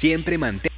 Siempre mantén.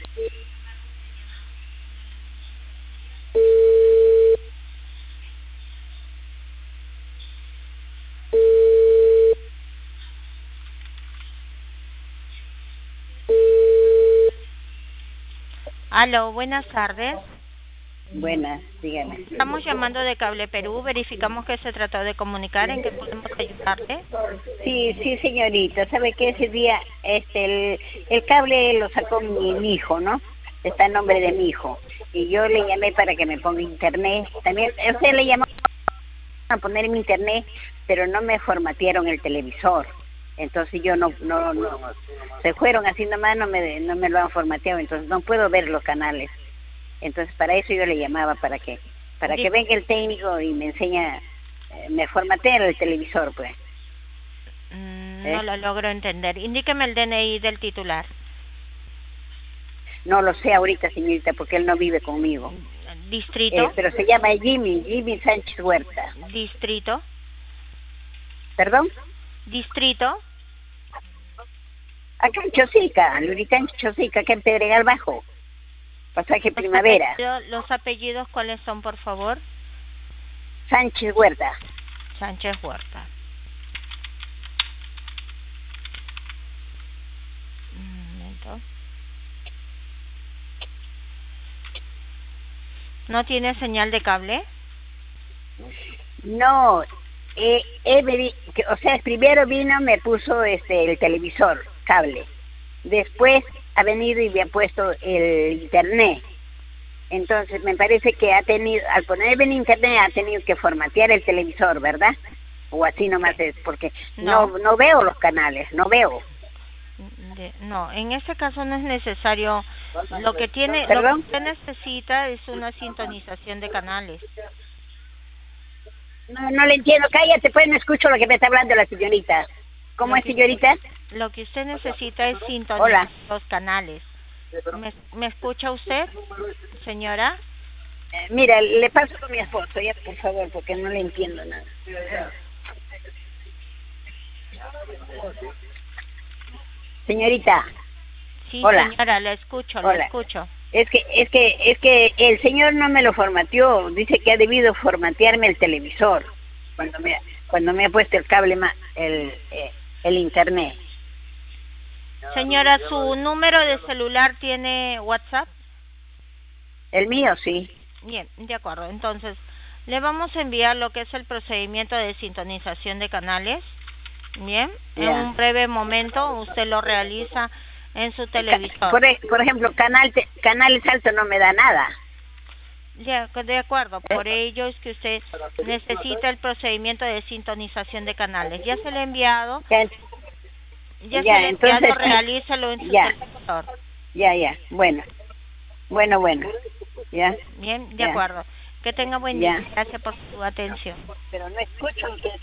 Aló, buenas tardes. Buenas, dígame. Estamos llamando de Cable Perú. Verificamos que se trató de comunicar. ¿En qué podemos ayudarle? Sí, sí, señorita. ¿Sabe que ese día el cable lo sacó mi hijo, ¿no? Está en nombre de mi hijo. Y yo le llamé para que me ponga internet. También, usted le llamó a poner mi internet, pero no me formatearon el televisor. Entonces yo no, se fueron así nomás, no me lo han formateado, entonces no puedo ver los canales. Entonces para eso yo le llamaba, para que venga el técnico y me enseña, me formatea el televisor, pues. No lo logro entender. Indíqueme el DNI del titular. No lo sé ahorita, señorita, porque él no vive conmigo. ¿Distrito? Pero se llama Jimmy Sánchez Huerta. ¿Distrito? ¿Perdón? ¿Distrito? Acá en Chosica, Luritán Chosica, acá en Pedregal Bajo. Pasaje Primavera. ¿Los apellidos cuáles son, por favor? Sánchez Huerta. Sánchez Huerta. Un momento. ¿No tiene señal de cable? No, o sea, primero vino, me puso el televisor, cable. Después ha venido y me ha puesto el internet. Entonces me parece que al ponerme en internet ha tenido que formatear el televisor, ¿verdad? O así nomás es, porque no veo los canales, no veo. No, en este caso no es necesario. Lo que usted necesita es una sintonización de canales. No le entiendo, cállate, pues no escucho lo que me está hablando la señorita. ¿Cómo es, señorita? Lo que usted necesita es sintonizar los canales. ¿Me escucha usted, señora? Mira, le paso con mi esposo, ya, por favor, porque no le entiendo nada. Señorita. Sí, hola. Señora, la escucho, la escucho. Es que el señor no me lo formateó, dice que ha debido formatearme el televisor cuando me ha puesto el cable, el internet. Señora, ¿su número de celular tiene WhatsApp? El mío, sí. Bien, de acuerdo. Entonces, le vamos a enviar lo que es el procedimiento de sintonización de canales. Bien, en un breve momento usted lo realiza en su televisor. Por ejemplo, canales altos no me da nada. Ya, de acuerdo. Por ello es que usted necesita el procedimiento de sintonización de canales. Ya se le ha enviado. Entonces, realízalo en su televisor. Ya. Bueno. Ya. Bien, de acuerdo. Que tenga buen día. Gracias por su atención. Pero no escucho lo que